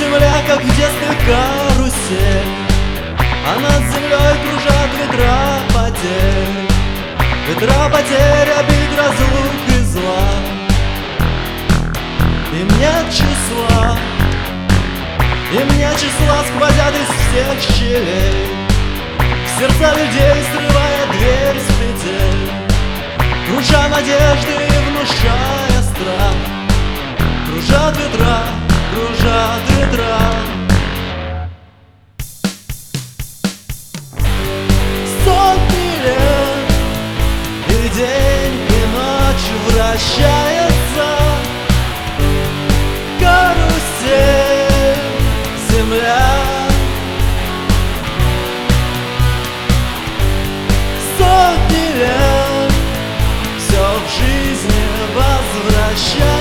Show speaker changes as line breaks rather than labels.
земля, как в детстве карусель, а над землей кружат ветра потерь. Ветра потерь, обид, разлук и зла. Им нет числа, им нет числа, сквозят из всех щелей в сердца людей, срывая дверь с петель, кружа надежды и внушая страх. Кружат ветра, кружат ветра. Сотни лет, и день, и ночь вращается карусель, земля. Сотни лет, все в жизни возвращается.